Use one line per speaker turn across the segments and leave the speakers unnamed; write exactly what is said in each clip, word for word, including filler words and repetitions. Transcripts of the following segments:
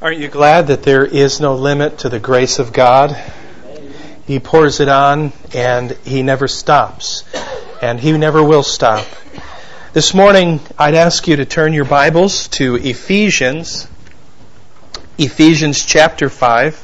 Aren't you glad that there is no limit to the grace of God? He pours it on and He never stops. And He never will stop. This morning, I'd ask you to turn your Bibles to Ephesians, Ephesians chapter five.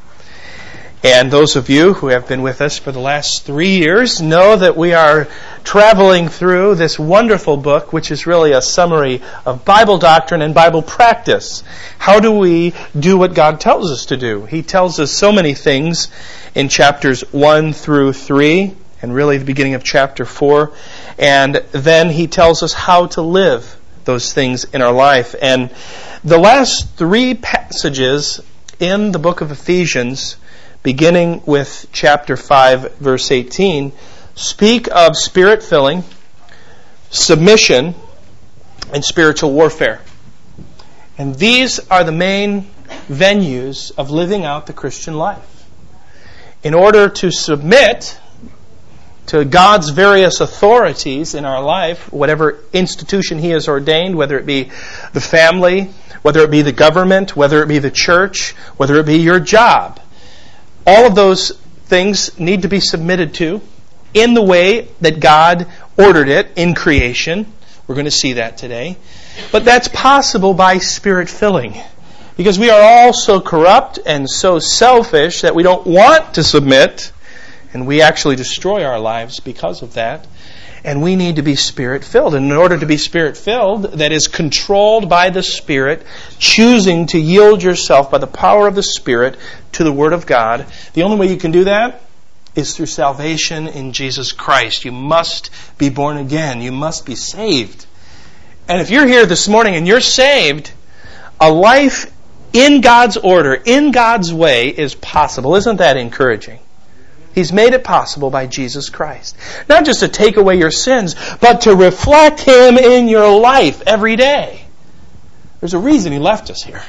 And those of you who have been with us for the last three years know that we are traveling through this wonderful book, which is really a summary of Bible doctrine and Bible practice. How do we do what God tells us to do? He tells us so many things in chapters one through three, and really the beginning of chapter four. And then He tells us how to live those things in our life. And the last three passages in the book of Ephesians, beginning with chapter five, verse eighteen, speak of spirit filling, submission, and spiritual warfare. And these are the main venues of living out the Christian life. In order to submit to God's various authorities in our life, whatever institution He has ordained, whether it be the family, whether it be the government, whether it be the church, whether it be your job, all of those things need to be submitted to in the way that God ordered it in creation. We're going to see that today. But that's possible by Spirit filling. Because we are all so corrupt and so selfish that we don't want to submit, and we actually destroy our lives because of that. And we need to be Spirit-filled. And in order to be Spirit-filled, that is controlled by the Spirit, choosing to yield yourself by the power of the Spirit to the Word of God, the only way you can do that is through salvation in Jesus Christ. You must be born again. You must be saved. And if you're here this morning and you're saved, a life in God's order, in God's way, is possible. Isn't that encouraging? He's made it possible by Jesus Christ. Not just to take away your sins, but to reflect Him in your life every day. There's a reason He left us here.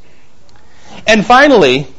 And finally,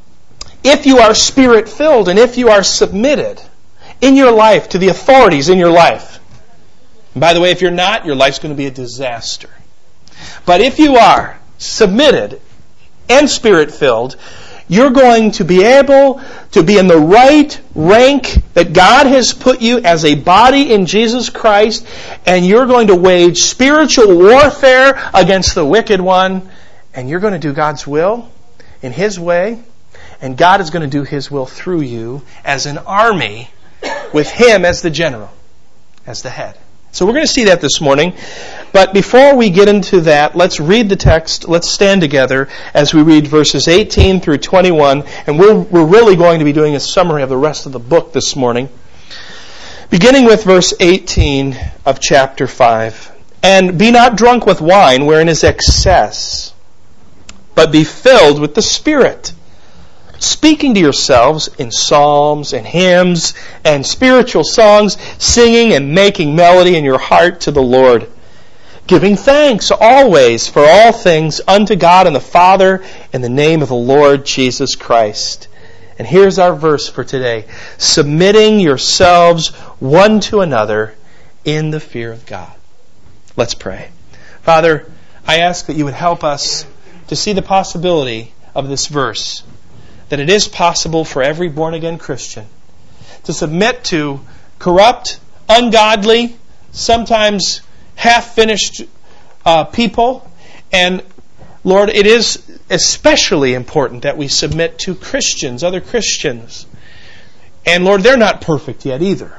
if you are Spirit-filled and if you are submitted in your life to the authorities in your life, and by the way, if you're not, your life's going to be a disaster. But if you are submitted and Spirit-filled, you're going to be able to be in the right rank that God has put you as a body in Jesus Christ, and you're going to wage spiritual warfare against the wicked one, and you're going to do God's will in His way, and God is going to do His will through you as an army with Him as the general, as the head. So we're going to see that this morning. But before we get into that, let's read the text. Let's stand together as we read verses eighteen through twenty-one. And we're, we're really going to be doing a summary of the rest of the book this morning. Beginning with verse eighteen of chapter five. And be not drunk with wine, wherein is excess, but be filled with the Spirit, speaking to yourselves in psalms and hymns and spiritual songs, singing and making melody in your heart to the Lord, giving thanks always for all things unto God and the Father in the name of the Lord Jesus Christ. And here's our verse for today. Submitting yourselves one to another in the fear of God. Let's pray. Father, I ask that you would help us to see the possibility of this verse, that it is possible for every born-again Christian to submit to corrupt, ungodly, sometimes half-finished uh, people. And Lord, it is especially important that we submit to Christians, other Christians. And Lord, they're not perfect yet either.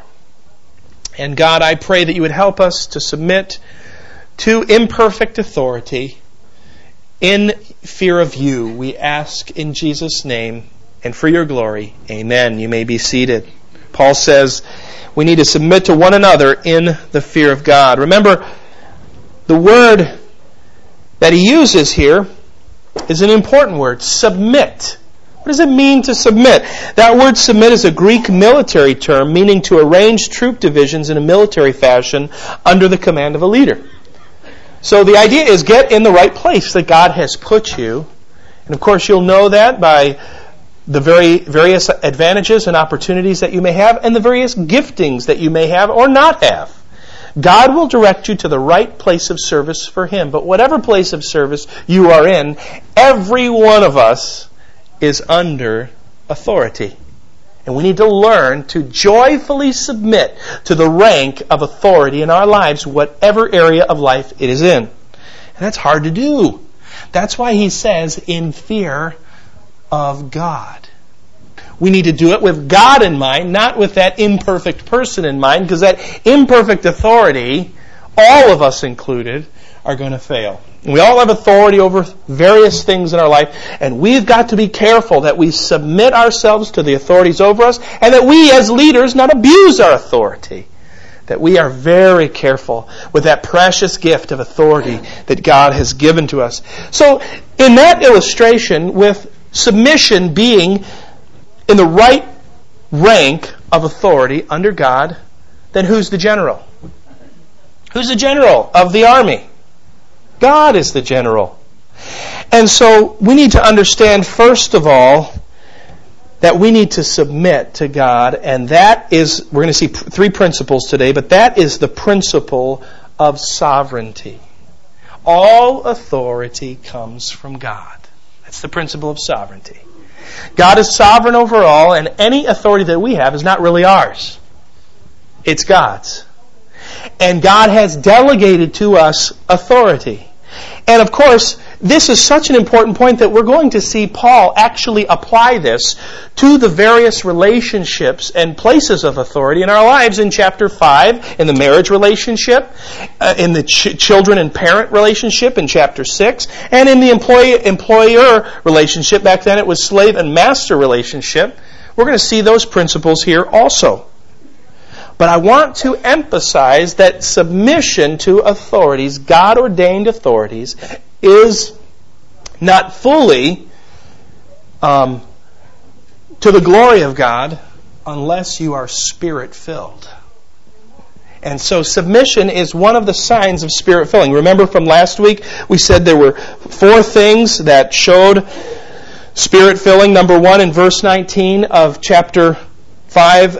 And God, I pray that you would help us to submit to imperfect authority in fear of you. We ask in Jesus' name and for your glory. Amen. You may be seated. Paul says we need to submit to one another in the fear of God. Remember, the word that he uses here is an important word, submit. What does it mean to submit? That word submit is a Greek military term meaning to arrange troop divisions in a military fashion under the command of a leader. So the idea is get in the right place that God has put you. And of course you'll know that by the very various advantages and opportunities that you may have and the various giftings that you may have or not have. God will direct you to the right place of service for Him. But whatever place of service you are in, every one of us is under authority. And we need to learn to joyfully submit to the rank of authority in our lives, whatever area of life it is in. And that's hard to do. That's why he says, in fear of God. We need to do it with God in mind, not with that imperfect person in mind, because that imperfect authority, all of us included, are going to fail. We all have authority over various things in our life, and we've got to be careful that we submit ourselves to the authorities over us, and that we as leaders not abuse our authority. That we are very careful with that precious gift of authority that God has given to us. So, in that illustration, with submission being in the right rank of authority under God, then who's the general? Who's the general of the army? God is the general. And so we need to understand, first of all, that we need to submit to God, and that is, we're going to see three principles today, but that is the principle of sovereignty. All authority comes from God. That's the principle of sovereignty. God is sovereign over all, and any authority that we have is not really ours. It's God's. And God has delegated to us authority. And of course, this is such an important point that we're going to see Paul actually apply this to the various relationships and places of authority in our lives in chapter five, in the marriage relationship, uh, in the ch- children and parent relationship in chapter six, and in the employee employer relationship. Back then it was slave and master relationship. We're going to see those principles here also. But I want to emphasize that submission to authorities, God-ordained authorities, is not fully um, to the glory of God unless you are Spirit-filled. And so submission is one of the signs of Spirit-filling. Remember from last week, we said there were four things that showed Spirit-filling. Number one, in verse nineteen of chapter five,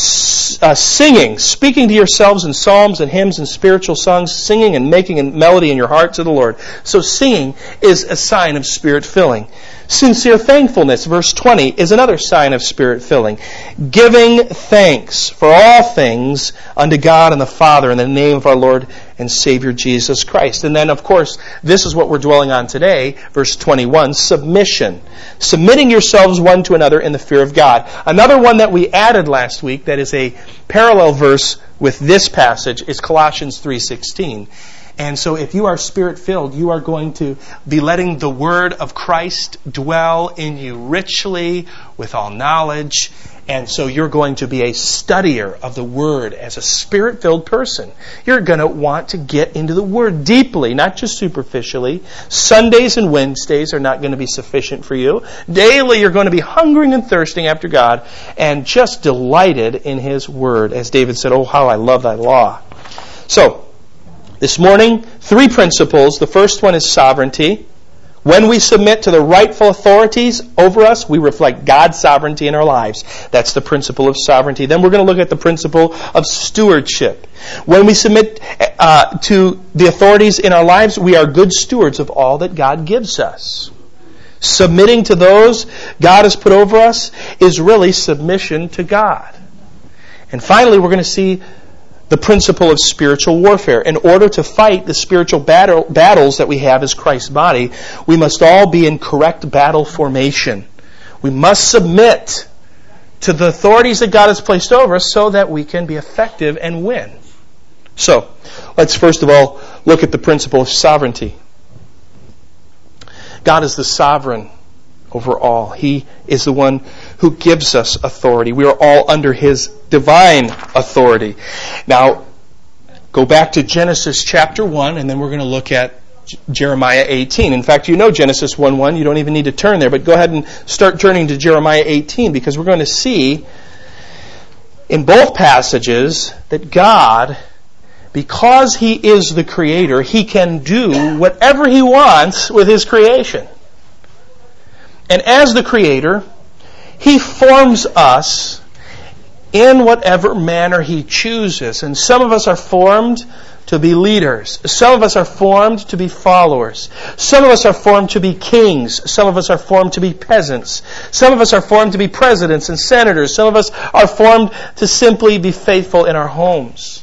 Uh, singing, speaking to yourselves in psalms and hymns and spiritual songs, singing and making a melody in your heart to the Lord. So singing is a sign of Spirit-filling. Sincere thankfulness, verse twenty, is another sign of Spirit-filling. Giving thanks for all things unto God and the Father in the name of our Lord and Savior Jesus Christ. And then, of course, this is what we're dwelling on today, verse twenty-one, submission. Submitting yourselves one to another in the fear of God. Another one that we added last week that is a parallel verse with this passage is Colossians three sixteen. And so if you are Spirit-filled, you are going to be letting the Word of Christ dwell in you richly with all knowledge. And so you're going to be a studier of the Word as a Spirit-filled person. You're going to want to get into the Word deeply, not just superficially. Sundays and Wednesdays are not going to be sufficient for you. Daily you're going to be hungering and thirsting after God and just delighted in His Word. As David said, "Oh, how I love thy law." So, this morning, three principles. The first one is sovereignty. When we submit to the rightful authorities over us, we reflect God's sovereignty in our lives. That's the principle of sovereignty. Then we're going to look at the principle of stewardship. When we submit uh, to the authorities in our lives, we are good stewards of all that God gives us. Submitting to those God has put over us is really submission to God. And finally, we're going to see the principle of spiritual warfare. In order to fight the spiritual battle, battles that we have as Christ's body, we must all be in correct battle formation. We must submit to the authorities that God has placed over us so that we can be effective and win. So, let's first of all look at the principle of sovereignty. God is the sovereign over all. He is the one who gives us authority. We are all under His divine authority. Now, go back to Genesis chapter one, and then we're going to look at J- Jeremiah eighteen. In fact, you know Genesis one one. You don't even need to turn there, but go ahead and start turning to Jeremiah eighteen, because we're going to see in both passages that God, because He is the Creator, He can do whatever He wants with His creation. And as the Creator, He forms us in whatever manner He chooses. And some of us are formed to be leaders. Some of us are formed to be followers. Some of us are formed to be kings. Some of us are formed to be peasants. Some of us are formed to be presidents and senators. Some of us are formed to simply be faithful in our homes.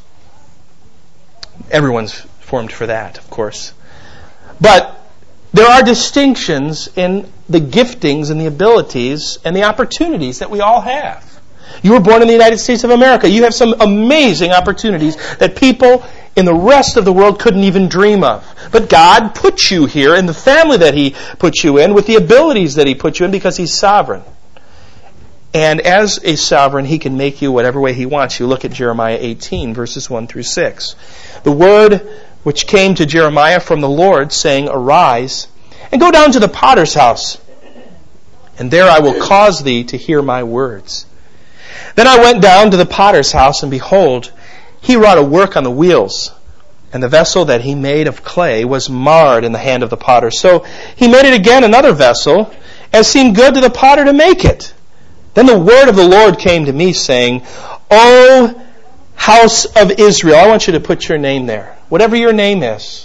Everyone's formed for that, of course. But there are distinctions in the giftings and the abilities and the opportunities that we all have. You were born in the United States of America. You have some amazing opportunities that people in the rest of the world couldn't even dream of. But God put you here in the family that He put you in with the abilities that He put you in because He's sovereign. And as a sovereign, He can make you whatever way He wants you. Look at Jeremiah eighteen, verses one through six. The word which came to Jeremiah from the Lord, saying, Arise, and go down to the potter's house, and there I will cause thee to hear my words. Then I went down to the potter's house, and behold, he wrought a work on the wheels, and the vessel that he made of clay was marred in the hand of the potter. So he made it again another vessel, as seemed good to the potter to make it. Then the word of the Lord came to me, saying, O house of Israel, I want you to put your name there, whatever your name is.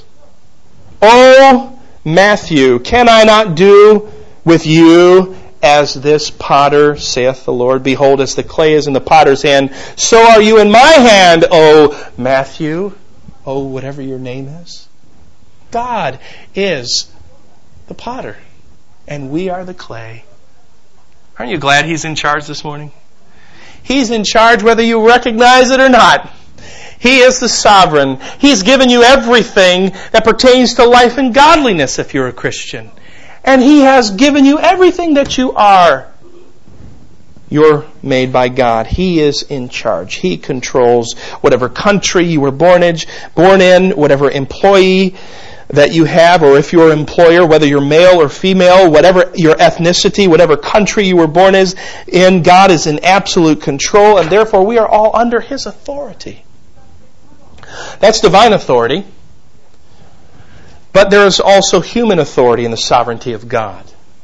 O Matthew, can I not do with you as this potter, saith the Lord? Behold, as the clay is in the potter's hand, so are you in my hand, O Matthew. O whatever your name is. God is the potter, and we are the clay. Aren't you glad He's in charge this morning? He's in charge whether you recognize it or not. He is the sovereign. He's given you everything that pertains to life and godliness if you're a Christian. And He has given you everything that you are. You're made by God. He is in charge. He controls whatever country you were born in, born in, whatever employee that you have, or if you're an employer, whether you're male or female, whatever your ethnicity, whatever country you were born in, God is in absolute control, and therefore we are all under His authority. That's divine authority. But there is also human authority in the sovereignty of God.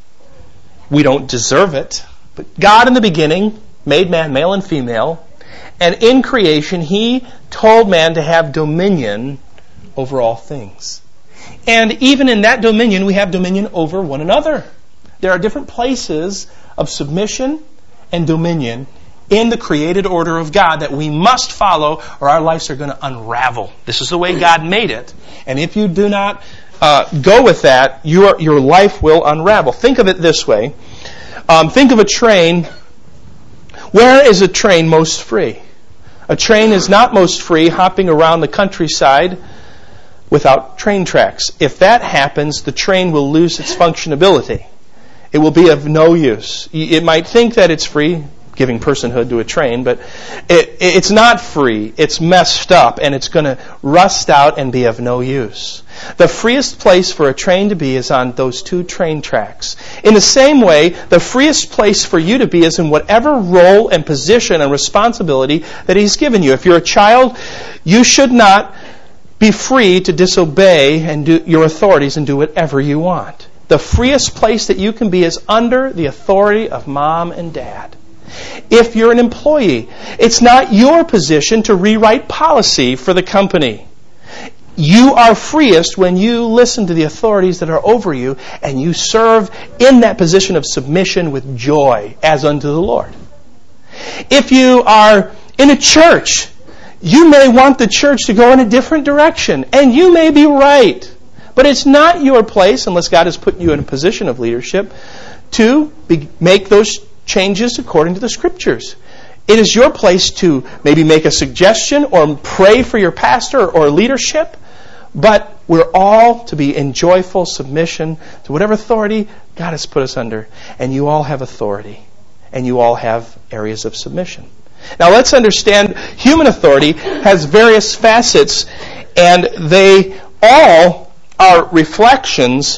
We don't deserve it. But God in the beginning made man male and female. And in creation, He told man to have dominion over all things. And even in that dominion, we have dominion over one another. There are different places of submission and dominion in the created order of God that we must follow, or our lives are going to unravel. This is the way God made it. And if you do not uh, go with that, your your life will unravel. Think of it this way. Um, think of a train. Where is a train most free? A train is not most free hopping around the countryside without train tracks. If that happens, the train will lose its functionability. It will be of no use. It might think that it's free, giving personhood to a train, but it, it's not free. It's messed up, and it's going to rust out and be of no use. The freest place for a train to be is on those two train tracks. In the same way, the freest place for you to be is in whatever role and position and responsibility that He's given you. If you're a child, you should not be free to disobey and do your authorities and do whatever you want. The freest place that you can be is under the authority of mom and dad. If you're an employee, it's not your position to rewrite policy for the company. You are freest when you listen to the authorities that are over you and you serve in that position of submission with joy as unto the Lord. If you are in a church, you may want the church to go in a different direction, and you may be right. But it's not your place, unless God has put you in a position of leadership, to be, make those changes according to the Scriptures. It is your place to maybe make a suggestion or pray for your pastor or leadership, but we're all to be in joyful submission to whatever authority God has put us under. And you all have authority, and you all have areas of submission. Now let's understand human authority has various facets, and they all are reflections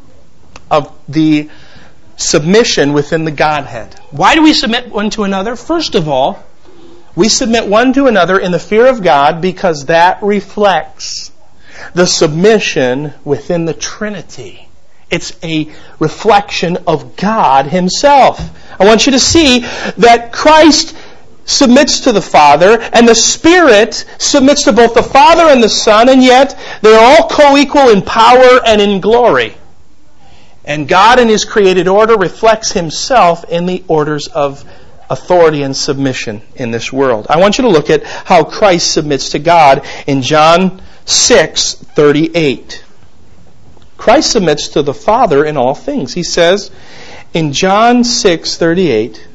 of the submission within the Godhead. Why do we submit one to another? First of all, we submit one to another in the fear of God because that reflects the submission within the Trinity. It's a reflection of God Himself. I want you to see that Christ submits to the Father, and the Spirit submits to both the Father and the Son, and yet they're all co-equal in power and in glory. And God in His created order reflects Himself in the orders of authority and submission in this world. I want you to look at how Christ submits to God in John six thirty-eight. Christ submits to the Father in all things. He says in John six thirty-eight,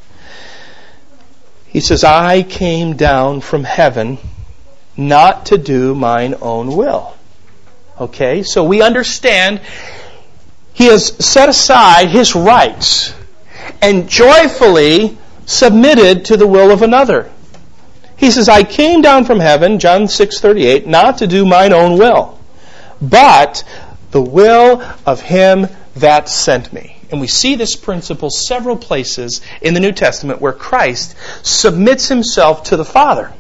He says, I came down from heaven not to do mine own will. Okay, so we understand He has set aside His rights and joyfully submitted to the will of another. He says, I came down from heaven, John six thirty-eight, not to do mine own will, but the will of Him that sent me. And we see this principle several places in the New Testament where Christ submits Himself to the Father.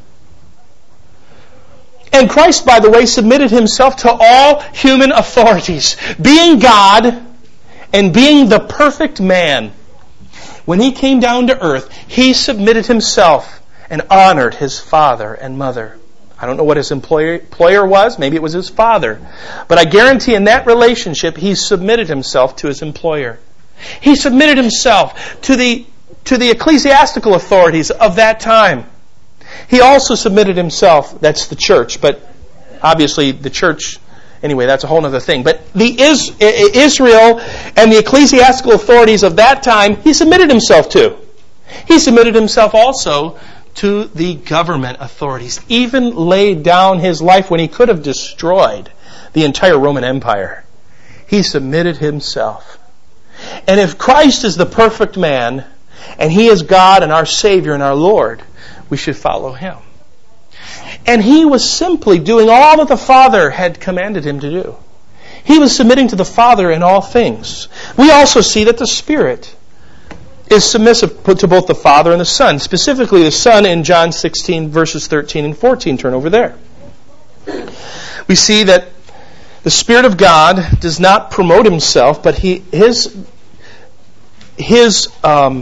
And Christ, by the way, submitted Himself to all human authorities. Being God and being the perfect man, when He came down to earth, He submitted Himself and honored His father and mother. I don't know what His employer, employer was. Maybe it was His father. But I guarantee in that relationship, He submitted Himself to His employer. He submitted Himself to the, to the ecclesiastical authorities of that time. He also submitted Himself, that's the church, but obviously the church, anyway, that's a whole other thing. But the Is, Israel and the ecclesiastical authorities of that time, He submitted Himself to. He submitted Himself also to the government authorities, even laid down His life when He could have destroyed the entire Roman Empire. He submitted Himself. And if Christ is the perfect man, and He is God and our Savior and our Lord, we should follow Him. And He was simply doing all that the Father had commanded Him to do. He was submitting to the Father in all things. We also see that the Spirit is submissive to both the Father and the Son. Specifically the Son in John sixteen, verses thirteen and fourteen. Turn over there. We see that the Spirit of God does not promote Himself, but he his his um,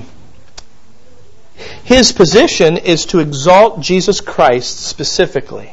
his position is to exalt Jesus Christ specifically.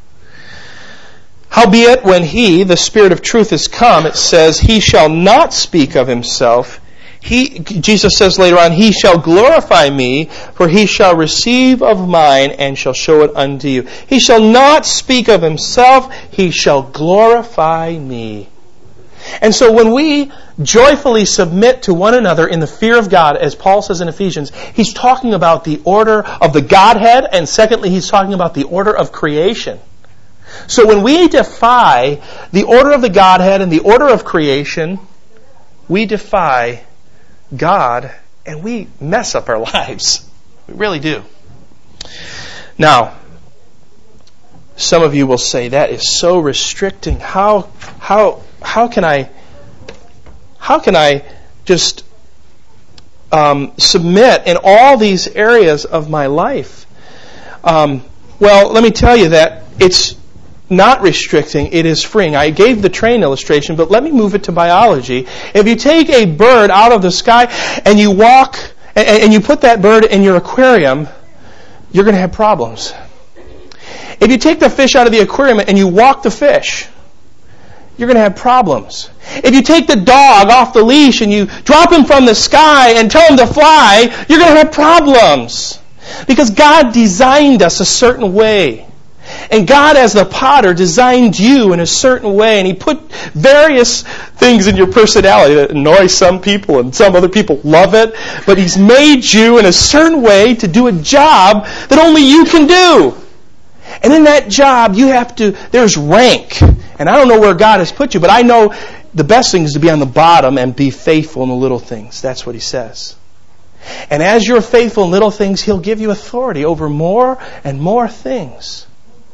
Howbeit, when He, the Spirit of truth, is come, it says, He shall not speak of Himself. He, Jesus says later on, He shall glorify me, for He shall receive of mine and shall show it unto you. He shall not speak of Himself, He shall glorify me. And so when we joyfully submit to one another in the fear of God, as Paul says in Ephesians, he's talking about the order of the Godhead, and secondly, he's talking about the order of creation. So when we defy the order of the Godhead and the order of creation, we defy God, and we mess up our lives. We really do. Now, some of you will say, that is so restricting. How how how can I how can I just um, submit in all these areas of my life? Um, well, let me tell you that it's not restricting, it is freeing. I gave the train illustration, but let me move it to biology. If you take a bird out of the sky and you walk and, and you put that bird in your aquarium, you're going to have problems. If you take the fish out of the aquarium and you walk the fish, you're going to have problems. If you take the dog off the leash and you drop him from the sky and tell him to fly, you're going to have problems. Because God designed us a certain way. And God, as the potter, designed you in a certain way, and He put various things in your personality that annoy some people and some other people love it, but He's made you in a certain way to do a job that only you can do. And in that job, you have to, there's rank. And I don't know where God has put you, but I know the best thing is to be on the bottom and be faithful in the little things. That's what He says. And as you're faithful in little things, He'll give you authority over more and more things.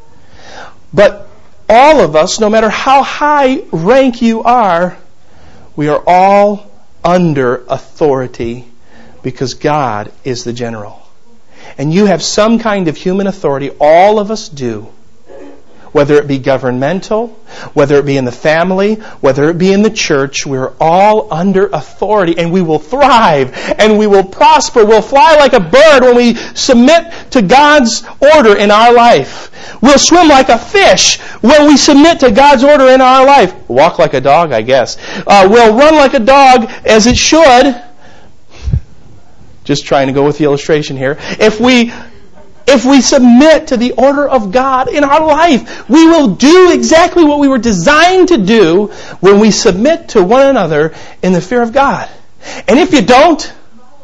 But all of us, no matter how high rank you are, we are all under authority because God is the general. And you have some kind of human authority. All of us do. whether it be governmental, whether it be in the family, whether it be in the church, we're all under authority, and we will thrive and we will prosper. We'll fly like a bird when we submit to God's order in our life. We'll swim like a fish when we submit to God's order in our life. Walk like a dog, I guess. Uh, we'll run like a dog as it should. Just trying to go with the illustration here. If we If we submit to the order of God in our life, we will do exactly what we were designed to do when we submit to one another in the fear of God. And if you don't,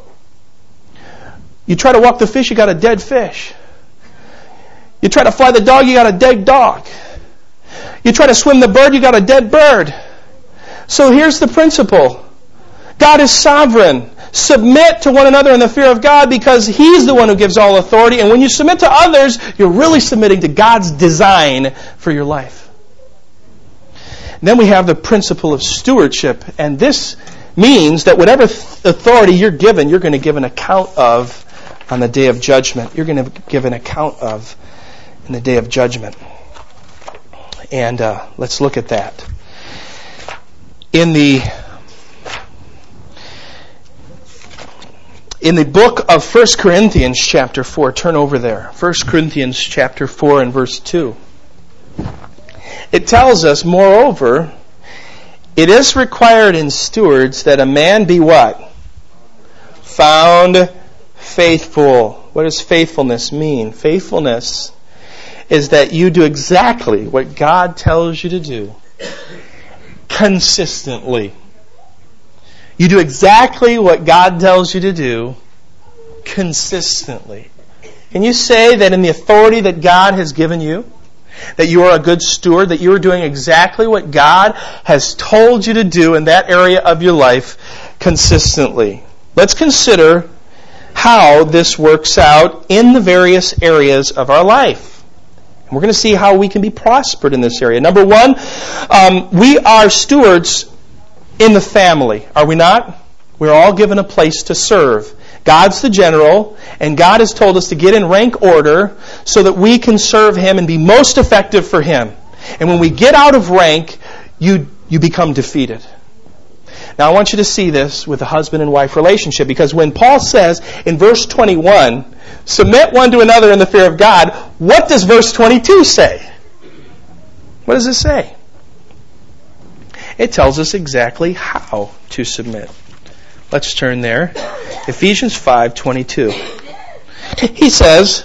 you try to walk the fish, you got a dead fish. You try to fly the dog, you got a dead dog. You try to swim the bird, you got a dead bird. So here's the principle. God is sovereign. Submit to one another in the fear of God because He's the one who gives all authority. And when you submit to others, you're really submitting to God's design for your life. And then we have the principle of stewardship. And this means that whatever authority you're given, you're going to give an account of on the day of judgment. You're going to give an account of in the day of judgment. And uh, let's look at that. In the In the book of First Corinthians chapter four, turn over there. First Corinthians chapter four and verse two. It tells us, moreover, it is required in stewards that a man be what? Found faithful. What does faithfulness mean? Faithfulness is that you do exactly what God tells you to do. Consistently. You do exactly what God tells you to do consistently. Can you say that in the authority that God has given you, that you are a good steward, that you are doing exactly what God has told you to do in that area of your life consistently? Let's consider how this works out in the various areas of our life. And we're going to see how we can be prospered in this area. Number one, um, we are stewards in the family, are we not? We're all given a place to serve. God's the general, and God has told us to get in rank order so that we can serve Him and be most effective for Him. And when we get out of rank, you, you become defeated. Now I want you to see this with a husband and wife relationship, because when Paul says in verse twenty-one, submit one to another in the fear of God, what does verse twenty-two say? What does it say? It tells us exactly how to submit. Let's turn there. Ephesians five twenty-two. He says,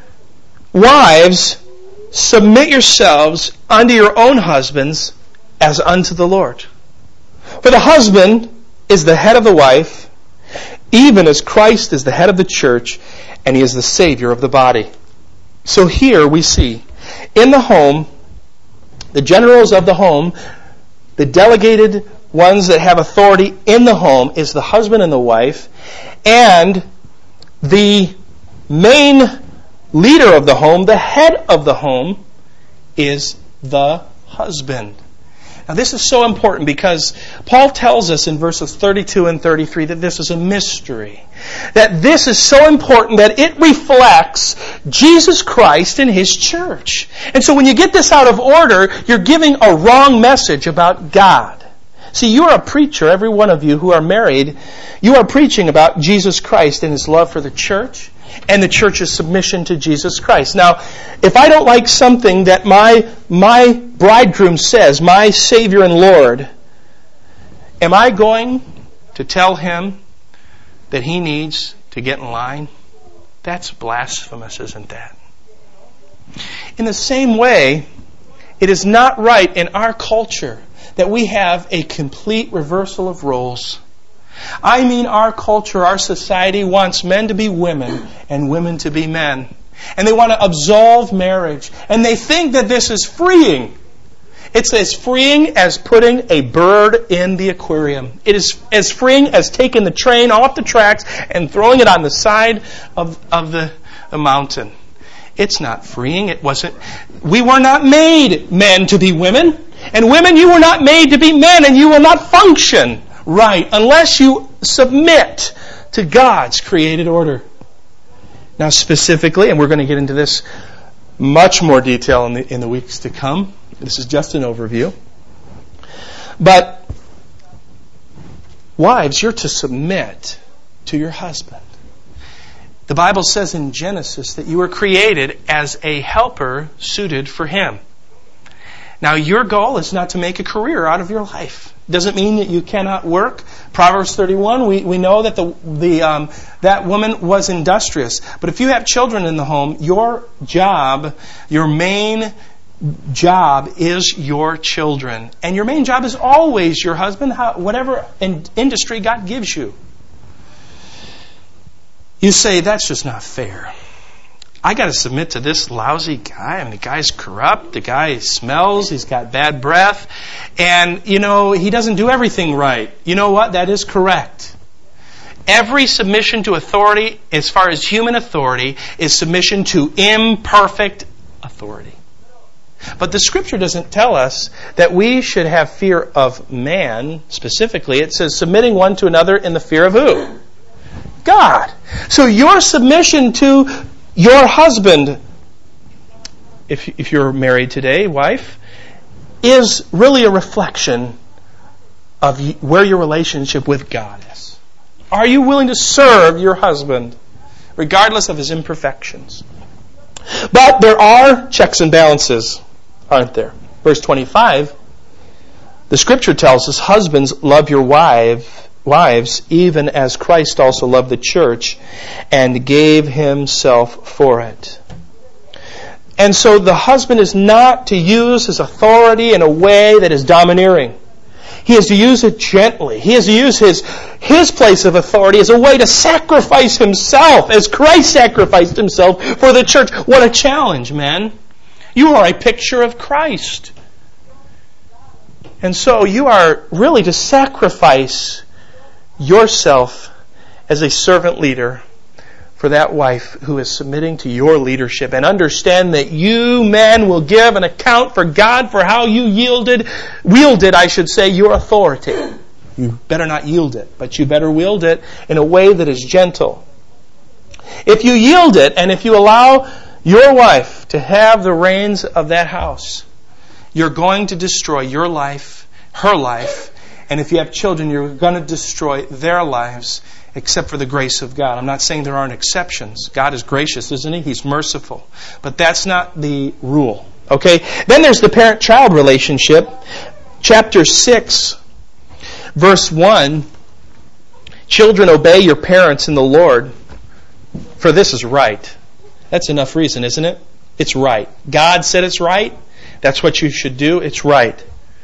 wives, submit yourselves unto your own husbands as unto the Lord. For the husband is the head of the wife, even as Christ is the head of the church, and He is the Savior of the body. So here we see, in the home, the generals of the home, the delegated ones that have authority in the home is the husband and the wife, and the main leader of the home, the head of the home, is the husband. Now this is so important because Paul tells us in verses thirty-two and thirty-three that this is a mystery. That this is so important that it reflects Jesus Christ and His church. And so when you get this out of order, you're giving a wrong message about God. See, you are a preacher, every one of you who are married, you are preaching about Jesus Christ and His love for the church and the church's submission to Jesus Christ. Now, if I don't like something that my my bridegroom says, my Savior and Lord, am I going to tell him that he needs to get in line? That's blasphemous, isn't that? In the same way, it is not right in our culture that we have a complete reversal of roles. I mean, our culture, our society wants men to be women and women to be men. And they want to absolve marriage. And they think that this is freeing. It's as freeing as putting a bird in the aquarium. It is as freeing as taking the train off the tracks and throwing it on the side of, of the, the mountain. It's not freeing. It wasn't. We were not made men to be women. And women, you were not made to be men, and you will not function right unless you submit to God's created order. Now specifically, and we're going to get into this much more detail in the, in the weeks to come. This is just an overview. But wives, you're to submit to your husband. The Bible says in Genesis that you were created as a helper suited for him. Now, your goal is not to make a career out of your life. Doesn't mean that you cannot work. Proverbs thirty-one, we, we know that the the um, that woman was industrious. But if you have children in the home, your job, your main job is your children. And your main job is always your husband, how, whatever in, industry God gives you. You say, that's just not fair. I got to submit to this lousy guy. I mean, the guy's corrupt. The guy smells. He's got bad breath. And, you know, he doesn't do everything right. You know what? That is correct. Every submission to authority, as far as human authority, is submission to imperfect authority. But the Scripture doesn't tell us that we should have fear of man, specifically. It says submitting one to another in the fear of who? God. So your submission to your husband, if if you're married today, wife, is really a reflection of where your relationship with God is. Are you willing to serve your husband, regardless of his imperfections? But there are checks and balances, aren't there? Verse twenty-five, the Scripture tells us, husbands, love your wife. Wives, even as Christ also loved the church and gave himself for it. And so the husband is not to use his authority in a way that is domineering. He is to use it gently. He is to use his, his place of authority as a way to sacrifice himself, as Christ sacrificed himself for the church. What a challenge, man. You are a picture of Christ. And so you are really to sacrifice yourself as a servant leader for that wife who is submitting to your leadership, and understand that you, men, will give an account for God for how you yielded, wielded, I should say, your authority. You better not yield it, but you better wield it in a way that is gentle. If you yield it, and if you allow your wife to have the reins of that house, you're going to destroy your life, her life, and if you have children, you're going to destroy their lives, except for the grace of God. I'm not saying there aren't exceptions. God is gracious, isn't He? He's merciful. But that's not the rule. Okay? Then there's the parent-child relationship. Chapter six, verse one. Children, obey your parents in the Lord, for this is right. That's enough reason, isn't it? It's right. God said it's right. That's what you should do. It's right.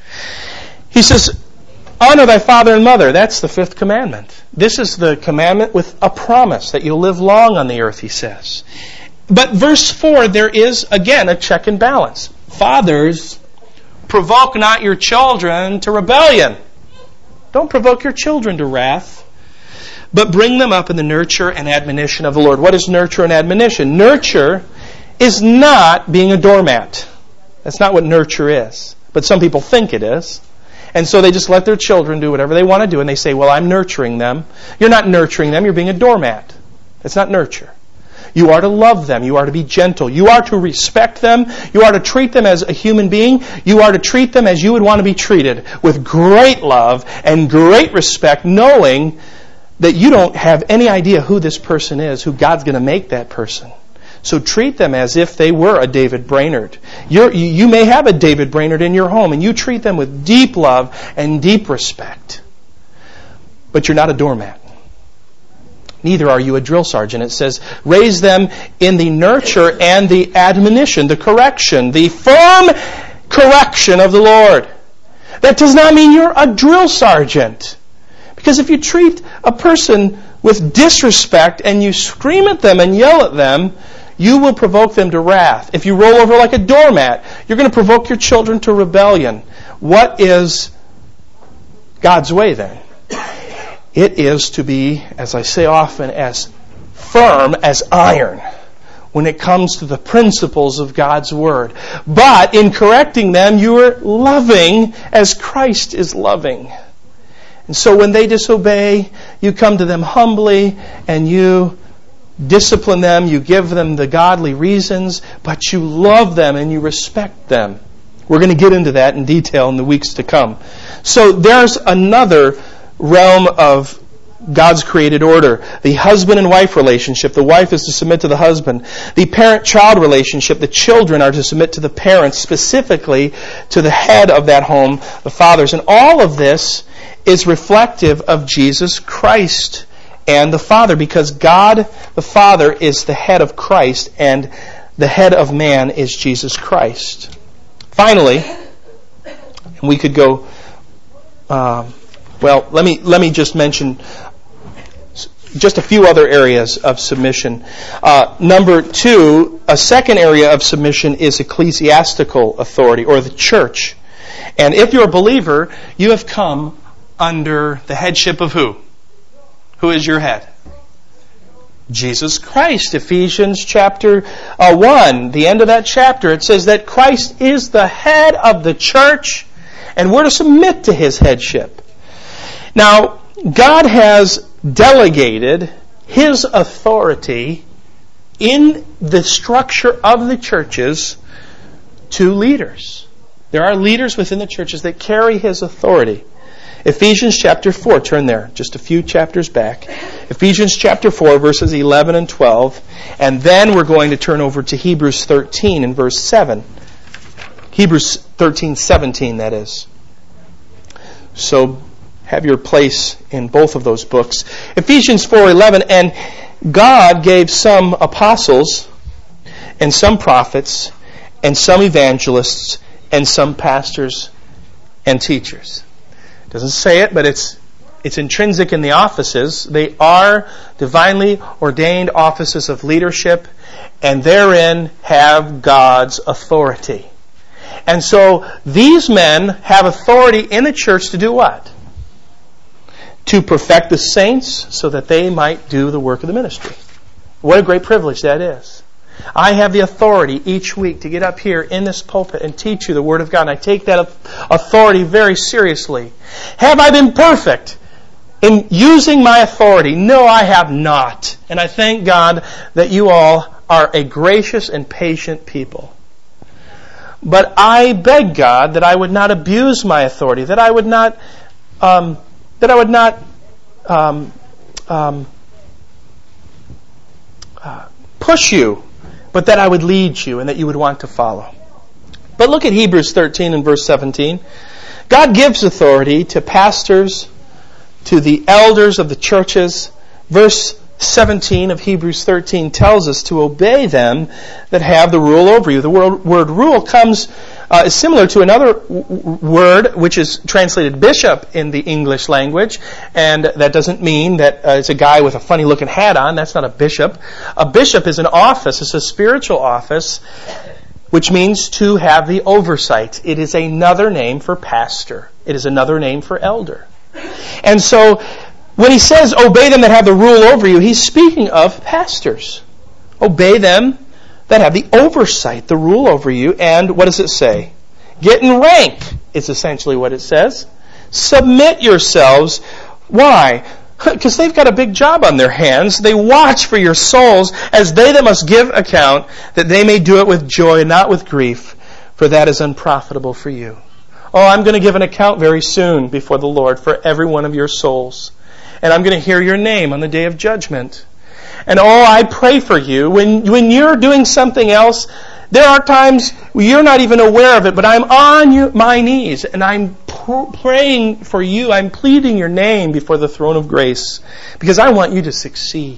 He says, honor thy father and mother. That's the fifth commandment. This is the commandment with a promise that you'll live long on the earth, he says. But verse four, there is, again, a check and balance. Fathers, provoke not your children to rebellion. Don't provoke your children to wrath, but bring them up in the nurture and admonition of the Lord. What is nurture and admonition? Nurture is not being a doormat. That's not what nurture is. But some people think it is. And so they just let their children do whatever they want to do, and they say, well, I'm nurturing them. You're not nurturing them, you're being a doormat. That's not nurture. You are to love them. You are to be gentle. You are to respect them. You are to treat them as a human being. You are to treat them as you would want to be treated, with great love and great respect, knowing that you don't have any idea who this person is, who God's going to make that person. So treat them as if they were a David Brainerd. You're, you may have a David Brainerd in your home, and you treat them with deep love and deep respect. But you're not a doormat. Neither are you a drill sergeant. It says, raise them in the nurture and the admonition, the correction, the firm correction of the Lord. That does not mean you're a drill sergeant. Because if you treat a person with disrespect and you scream at them and yell at them, you will provoke them to wrath. If you roll over like a doormat, you're going to provoke your children to rebellion. What is God's way then? It is to be, as I say often, as firm as iron when it comes to the principles of God's Word. But in correcting them, you are loving as Christ is loving. And so when they disobey, you come to them humbly and you discipline them, you give them the godly reasons, but you love them and you respect them. We're going to get into that in detail in the weeks to come. So there's another realm of God's created order. The husband and wife relationship. The wife is to submit to the husband. The parent-child relationship. The children are to submit to the parents, specifically to the head of that home, the fathers. And all of this is reflective of Jesus Christ and the Father, because God the Father is the head of Christ and the head of man is Jesus Christ. Finally, we could go, uh, well, let me let me just mention just a few other areas of submission. Uh, number two, a second area of submission is ecclesiastical authority, or the church. And if you're a believer, you have come under the headship of who? Who is your head? Jesus Christ. Ephesians chapter uh, one, the end of that chapter, it says that Christ is the head of the church, and we're to submit to His headship. Now, God has delegated His authority in the structure of the churches to leaders. There are leaders within the churches that carry His authority. Ephesians chapter four, turn there, just a few chapters back. Ephesians chapter four, verses eleven and twelve. And then we're going to turn over to Hebrews thirteen and verse seven. Hebrews thirteen, seventeen, that is. So have your place in both of those books. Ephesians four eleven, and God gave some apostles and some prophets and some evangelists and some pastors and teachers. Doesn't say it, but it's it's intrinsic in the offices. They are divinely ordained offices of leadership, and therein have God's authority. And so these men have authority in the church to do what? To perfect the saints so that they might do the work of the ministry. What a great privilege that is. I have the authority each week to get up here in this pulpit and teach you the Word of God, and I take that authority very seriously. Have I been perfect in using my authority? No, I have not. And I thank God that you all are a gracious and patient people. But I beg God that I would not abuse my authority, that I would not, um, that I would not, um, um, uh, push you, but that I would lead you and that you would want to follow. But look at Hebrews thirteen and verse seventeen. God gives authority to pastors, to the elders of the churches. Verse seventeen of Hebrews thirteen tells us to obey them that have the rule over you. The word, word rule comes uh, is similar to another w- word which is translated bishop in the English language, and that doesn't mean that uh, it's a guy with a funny looking hat on. That's not a bishop. A bishop is an office. It's a spiritual office, which means to have the oversight. It is another name for pastor. It is another name for elder. And so when he says, obey them that have the rule over you, he's speaking of pastors. Obey them that have the oversight, the rule over you. And what does it say? Get in rank, is essentially what it says. Submit yourselves. Why? Because they've got a big job on their hands. They watch for your souls as they that must give account, that they may do it with joy and not with grief, for that is unprofitable for you. Oh, I'm going to give an account very soon before the Lord for every one of your souls. And I'm going to hear your name on the day of judgment. And oh, I pray for you. When, when you're doing something else, there are times where you're not even aware of it, but I'm on you, my knees and I'm pr- praying for you. I'm pleading your name before the throne of grace because I want you to succeed.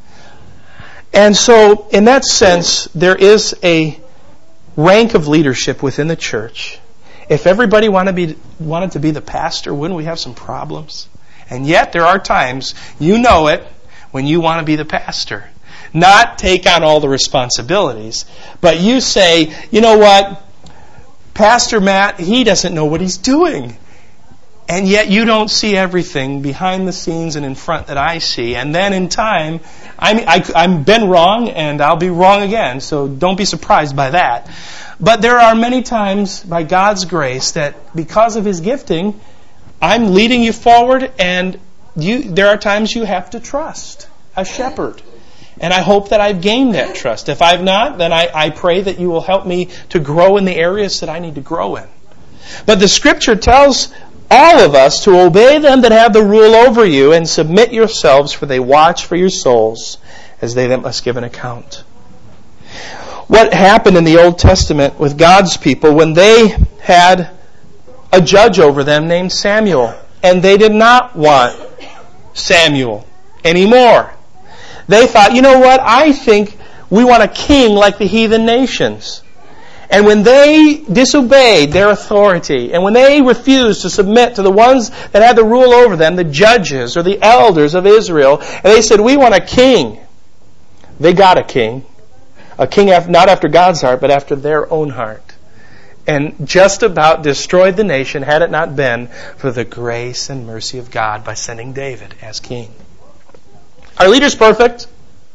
And so, in that sense, there is a rank of leadership within the church. If everybody wanted to be, wanted to be the pastor, wouldn't we have some problems? And yet, there are times, you know it, when you want to be the pastor. Not take on all the responsibilities, but you say, you know what, Pastor Matt, he doesn't know what he's doing. And yet you don't see everything behind the scenes and in front that I see. And then in time, I mean, I, I've been wrong and I'll be wrong again, so don't be surprised by that. But there are many times, by God's grace, that because of His gifting, I'm leading you forward, and you, there are times you have to trust a shepherd. And I hope that I've gained that trust. If I've not, then I, I pray that you will help me to grow in the areas that I need to grow in. But the Scripture tells all of us to obey them that have the rule over you and submit yourselves, for they watch for your souls as they that must give an account. What happened in the Old Testament with God's people when they had a judge over them named Samuel, and they did not want Samuel anymore. They thought, you know what, I think we want a king like the heathen nations. And when they disobeyed their authority, and when they refused to submit to the ones that had the rule over them, the judges or the elders of Israel, and they said, we want a king, they got a king. A king not after God's heart, but after their own heart. And just about destroyed the nation had it not been for the grace and mercy of God by sending David as king. Are leaders perfect?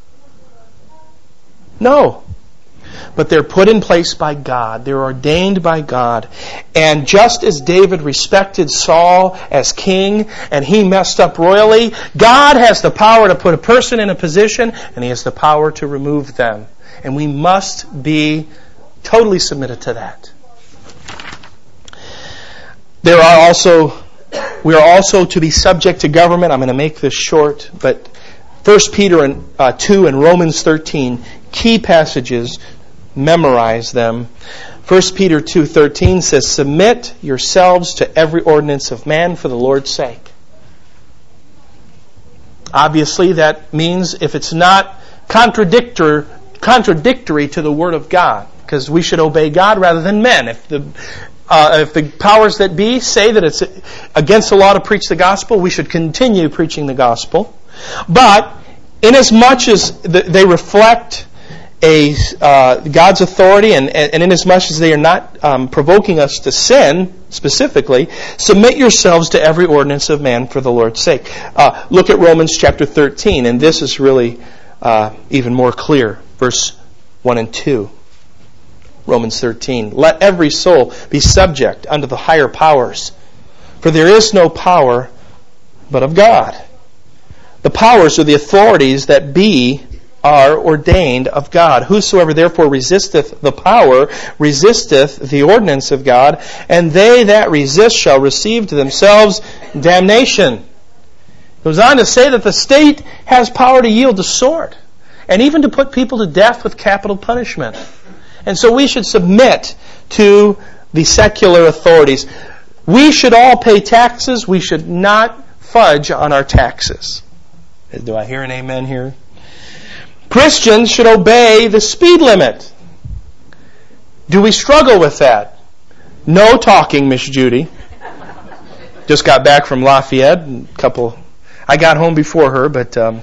No. But they're put in place by God. They're ordained by God. And just as David respected Saul as king, and he messed up royally, God has the power to put a person in a position, and He has the power to remove them. And we must be totally submitted to that. There are also, we are also to be subject to government. I'm going to make this short, but First Peter and, uh, two and Romans thirteen, key passages, memorize them. First Peter two thirteen says, submit yourselves to every ordinance of man for the Lord's sake. Obviously, that means if it's not contradictory, contradictory to the Word of God, because we should obey God rather than men. If the uh, if the powers that be say that it's against the law to preach the gospel, we should continue preaching the gospel. But inasmuch as they reflect a uh, God's authority, and, and inasmuch as they are not um, provoking us to sin specifically, submit yourselves to every ordinance of man for the Lord's sake. Uh, look at Romans chapter thirteen, and this is really uh, even more clear. Verse one and two. Romans thirteen. Let every soul be subject unto the higher powers, for there is no power but of God. The powers are the authorities that be are ordained of God. Whosoever therefore resisteth the power, resisteth the ordinance of God, and they that resist shall receive to themselves damnation. It goes on to say that the state has power to yield the sword, and even to put people to death with capital punishment. And so we should submit to the secular authorities. We should all pay taxes. We should not fudge on our taxes. Do I hear an amen here? Christians should obey the speed limit. Do we struggle with that? No talking, Miss Judy. Just got back from Lafayette. A couple. I got home before her, but um,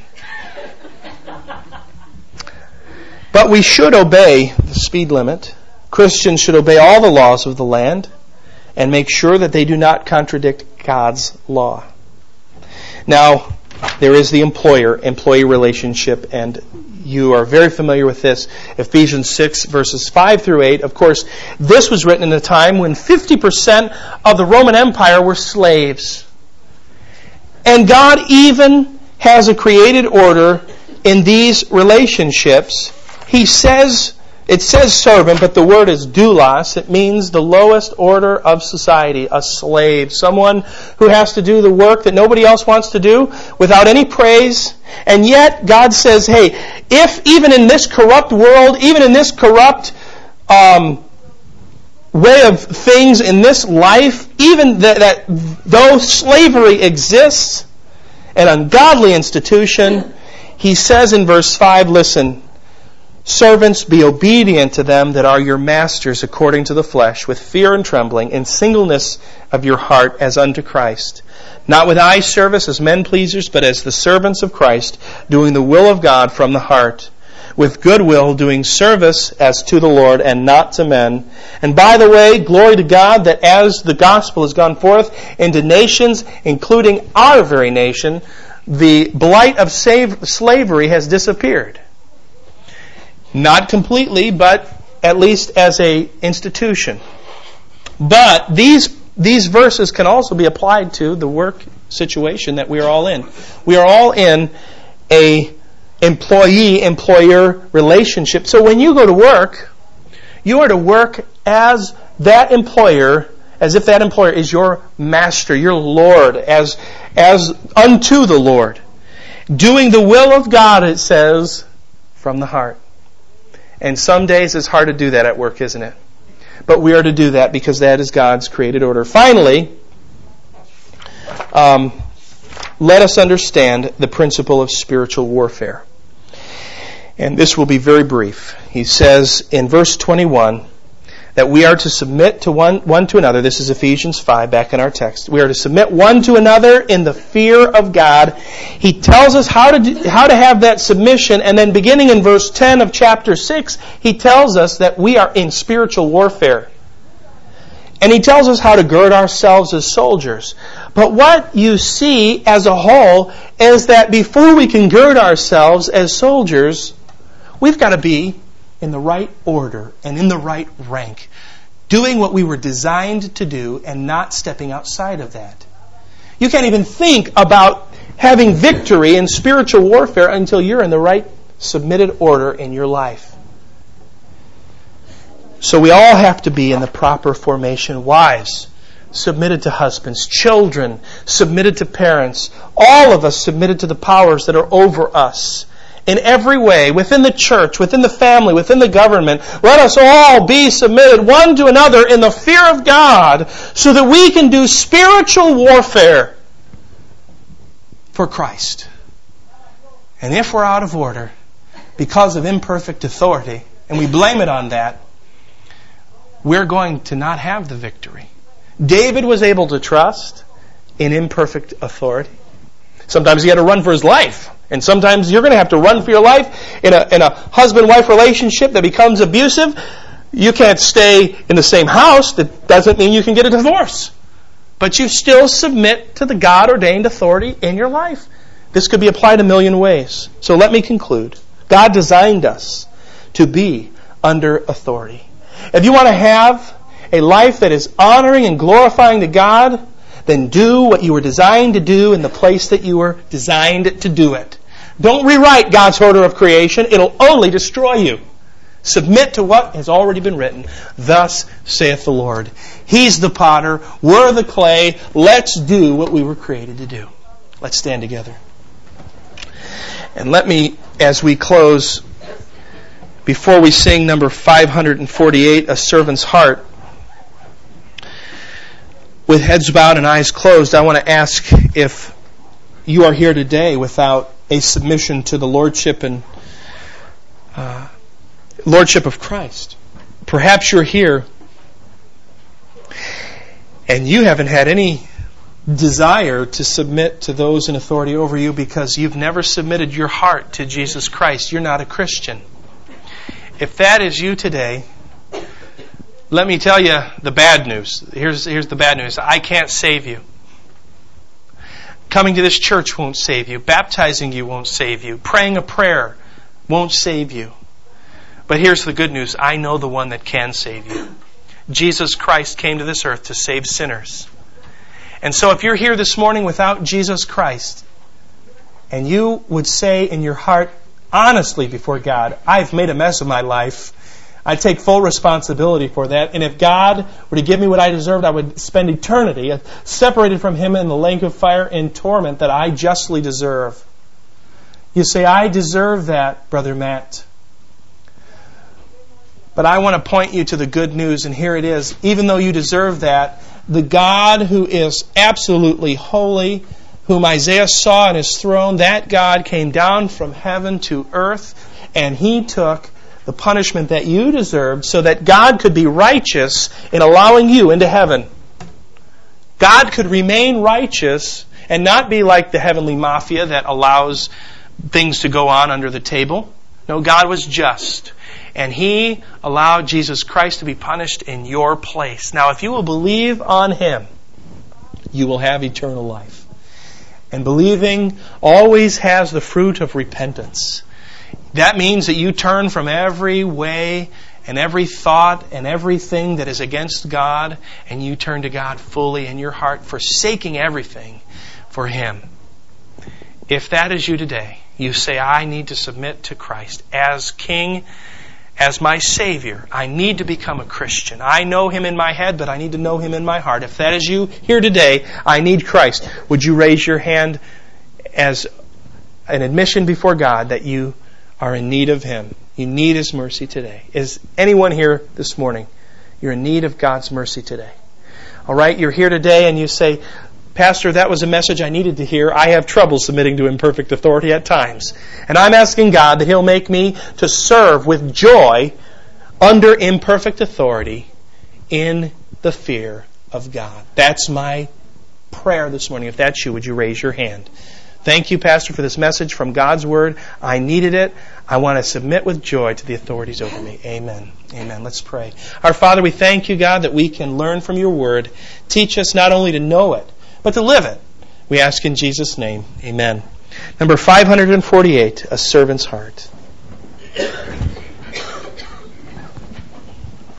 but we should obey the speed limit. Christians should obey all the laws of the land and make sure that they do not contradict God's law. Now, there is the employer-employee relationship, and you are very familiar with this. Ephesians six, verses five through eight. Of course, this was written in a time when fifty percent of the Roman Empire were slaves. And God even has a created order in these relationships. He says, it says servant, but the word is doulos. It means the lowest order of society, a slave, someone who has to do the work that nobody else wants to do without any praise. And yet God says, hey, if even in this corrupt world, even in this corrupt um, way of things in this life, even that, that though slavery exists, an ungodly institution, He says in verse five, listen, servants, be obedient to them that are your masters according to the flesh, with fear and trembling, in singleness of your heart as unto Christ. Not with eye service as men pleasers, but as the servants of Christ, doing the will of God from the heart, with good will, doing service as to the Lord and not to men. And by the way, glory to God that as the gospel has gone forth into nations, including our very nation, the blight of slavery has disappeared. Not completely, but at least as a institution. But these these verses can also be applied to the work situation that we are all in. We are all in a employee-employer relationship. So when you go to work, you are to work as that employer, as if that employer is your master, your Lord, as, as unto the Lord. Doing the will of God, it says, from the heart. And some days it's hard to do that at work, isn't it? But we are to do that because that is God's created order. Finally, um, let us understand the principle of spiritual warfare. And this will be very brief. He says in verse twenty-one that we are to submit to one, one to another. This is Ephesians five, back in our text. We are to submit one to another in the fear of God. He tells us how to do, how to have that submission, and then beginning in verse ten of chapter six, he tells us that we are in spiritual warfare. And he tells us how to gird ourselves as soldiers. But what you see as a whole is that before we can gird ourselves as soldiers, we've got to be in the right order and in the right rank, doing what we were designed to do and not stepping outside of that. You can't even think about having victory in spiritual warfare until you're in the right submitted order in your life. So we all have to be in the proper formation. Wives, submitted to husbands. Children, submitted to parents. All of us submitted to the powers that are over us. In every way, within the church, within the family, within the government, let us all be submitted one to another in the fear of God so that we can do spiritual warfare for Christ. And if we're out of order because of imperfect authority, and we blame it on that, we're going to not have the victory. David was able to trust in imperfect authority. Sometimes he had to run for his life. And sometimes you're going to have to run for your life in a, in a husband-wife relationship that becomes abusive. You can't stay in the same house. That doesn't mean you can get a divorce. But you still submit to the God-ordained authority in your life. This could be applied a million ways. So let me conclude. God designed us to be under authority. If you want to have a life that is honoring and glorifying to God, then do what you were designed to do in the place that you were designed to do it. Don't rewrite God's order of creation. It'll only destroy you. Submit to what has already been written. Thus saith the Lord. He's the potter. We're the clay. Let's do what we were created to do. Let's stand together. And let me, as we close, before we sing number five hundred forty-eight, A Servant's Heart, with heads bowed and eyes closed, I want to ask if you are here today without a submission to the Lordship and uh, Lordship of Christ. Perhaps you're here and you haven't had any desire to submit to those in authority over you because you've never submitted your heart to Jesus Christ. You're not a Christian. If that is you today, let me tell you the bad news. Here's, here's the bad news. I can't save you. Coming to this church won't save you. Baptizing you won't save you. Praying a prayer won't save you. But here's the good news. I know the one that can save you. Jesus Christ came to this earth to save sinners. And so if you're here this morning without Jesus Christ, and you would say in your heart, honestly before God, I've made a mess of my life. I take full responsibility for that. And if God were to give me what I deserved, I would spend eternity separated from Him in the lake of fire and torment that I justly deserve. You say, I deserve that, Brother Matt. But I want to point you to the good news, and here it is. Even though you deserve that, the God who is absolutely holy, whom Isaiah saw on His throne, that God came down from heaven to earth, and He took the punishment that you deserved so that God could be righteous in allowing you into heaven. God could remain righteous and not be like the heavenly mafia that allows things to go on under the table. No, God was just. And He allowed Jesus Christ to be punished in your place. Now, if you will believe on Him, you will have eternal life. And believing always has the fruit of repentance. That means that you turn from every way and every thought and everything that is against God, and you turn to God fully in your heart, forsaking everything for Him. If that is you today, you say, I need to submit to Christ as King, as my Savior. I need to become a Christian. I know Him in my head, but I need to know Him in my heart. If that is you here today, I need Christ. Would you raise your hand as an admission before God that you are in need of Him? You need His mercy today. Is anyone here this morning, you're in need of God's mercy today? All right, you're here today and you say, Pastor, that was a message I needed to hear. I have trouble submitting to imperfect authority at times. And I'm asking God that He'll make me to serve with joy under imperfect authority in the fear of God. That's my prayer this morning. If that's you, would you raise your hand? Thank you, Pastor, for this message from God's Word. I needed it. I want to submit with joy to the authorities over me. Amen. Amen. Let's pray. Our Father, we thank you, God, that we can learn from your Word. Teach us not only to know it, but to live it. We ask in Jesus' name. Amen. Number five hundred forty-eight, A Servant's Heart.